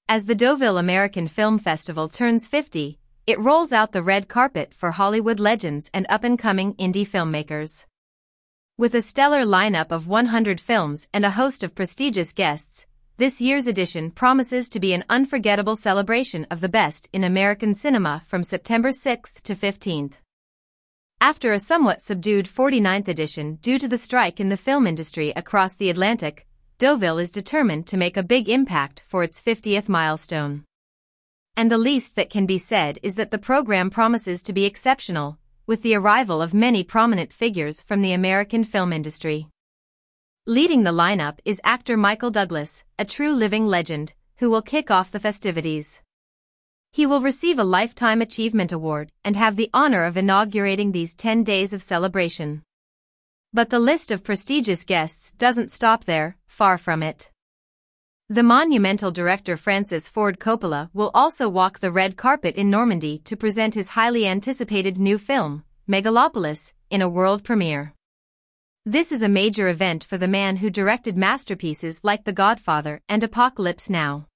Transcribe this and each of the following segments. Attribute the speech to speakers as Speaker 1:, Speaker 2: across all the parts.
Speaker 1: As the Deauville American Film Festival turns 50, it rolls out the red carpet for Hollywood legends and up-and-coming indie filmmakers. With a stellar lineup of 100 films and a host of prestigious guests, this year's edition promises to be an unforgettable celebration of the best in American cinema from September 6th to 15th. After a somewhat subdued 49th edition due to the strike in the film industry across the Atlantic, Deauville is determined to make a big impact for its 50th milestone. And the least that can be said is that the program promises to be exceptional, with the arrival of many prominent figures from the American film industry. Leading the lineup is actor Michael Douglas, a true living legend, who will kick off the festivities. He will receive a Lifetime Achievement Award and have the honor of inaugurating these 10 days of celebration. But the list of prestigious guests doesn't stop there, far from it. The monumental director Francis Ford Coppola will also walk the red carpet in Normandy to present his highly anticipated new film, Megalopolis, in a world premiere. This is a major event for the man who directed masterpieces like The Godfather and Apocalypse Now.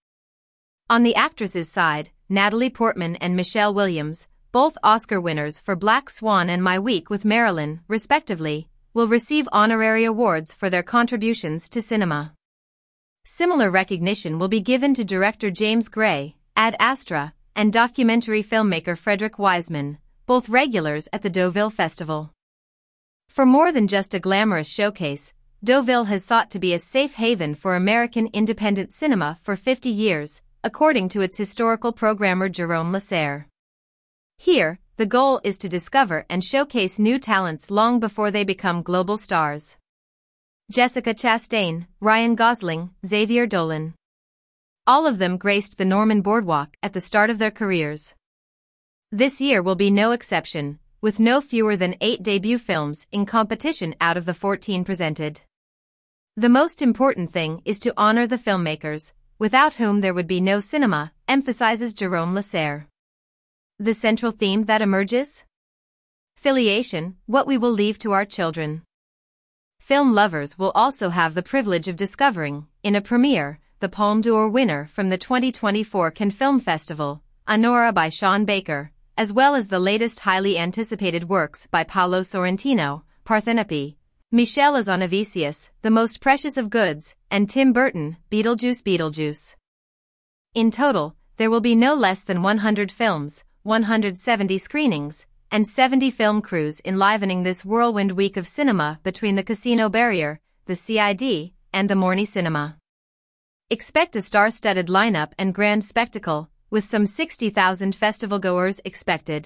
Speaker 1: On the actresses' side, Natalie Portman and Michelle Williams, both Oscar winners for Black Swan and My Week with Marilyn, respectively, will receive honorary awards for their contributions to cinema. Similar recognition will be given to director James Gray, Ad Astra, and documentary filmmaker Frederick Wiseman, both regulars at the Deauville Festival. For more than just a glamorous showcase, Deauville has sought to be a safe haven for American independent cinema for 50 years, according to its historical programmer Jerome Lasserre. Here, the goal is to discover and showcase new talents long before they become global stars. Jessica Chastain, Ryan Gosling, Xavier Dolan. All of them graced the Norman Boardwalk at the start of their careers. This year will be no exception, with no fewer than 8 debut films in competition out of the 14 presented. The most important thing is to honor the filmmakers, without whom there would be no cinema, emphasizes Jerome Lasserre. The central theme that emerges? Filiation, what we will leave to our children. Film lovers will also have the privilege of discovering, in a premiere, the Palme d'Or winner from the 2024 Cannes Film Festival, Anora by Sean Baker, as well as the latest highly anticipated works by Paolo Sorrentino, Parthenope, Michel Hazanavicius, The Most Precious of Goods, and Tim Burton, Beetlejuice. In total, there will be no less than 100 films, 170 screenings, and 70 film crews enlivening this whirlwind week of cinema between the Casino Barrier, the CID, and the Morny Cinema. Expect a star-studded lineup and grand spectacle, with some 60,000 festival-goers expected.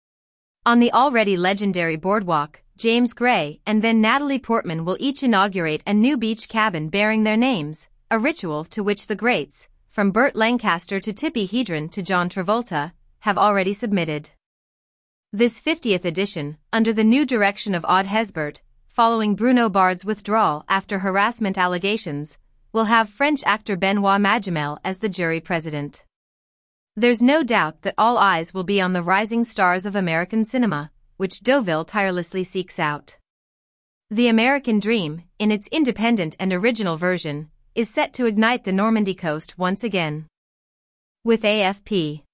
Speaker 1: On the already legendary boardwalk, James Gray and then Natalie Portman will each inaugurate a new beach cabin bearing their names, a ritual to which the greats, from Burt Lancaster to Tippi Hedren to John Travolta, have already submitted. This 50th edition, under the new direction of Aude Hesbert, following Bruno Bard's withdrawal after harassment allegations, will have French actor Benoît Magimel as the jury president. There's no doubt that all eyes will be on the rising stars of American cinema, which Deauville tirelessly seeks out. The American dream, in its independent and original version, is set to ignite the Normandy coast once again. With AFP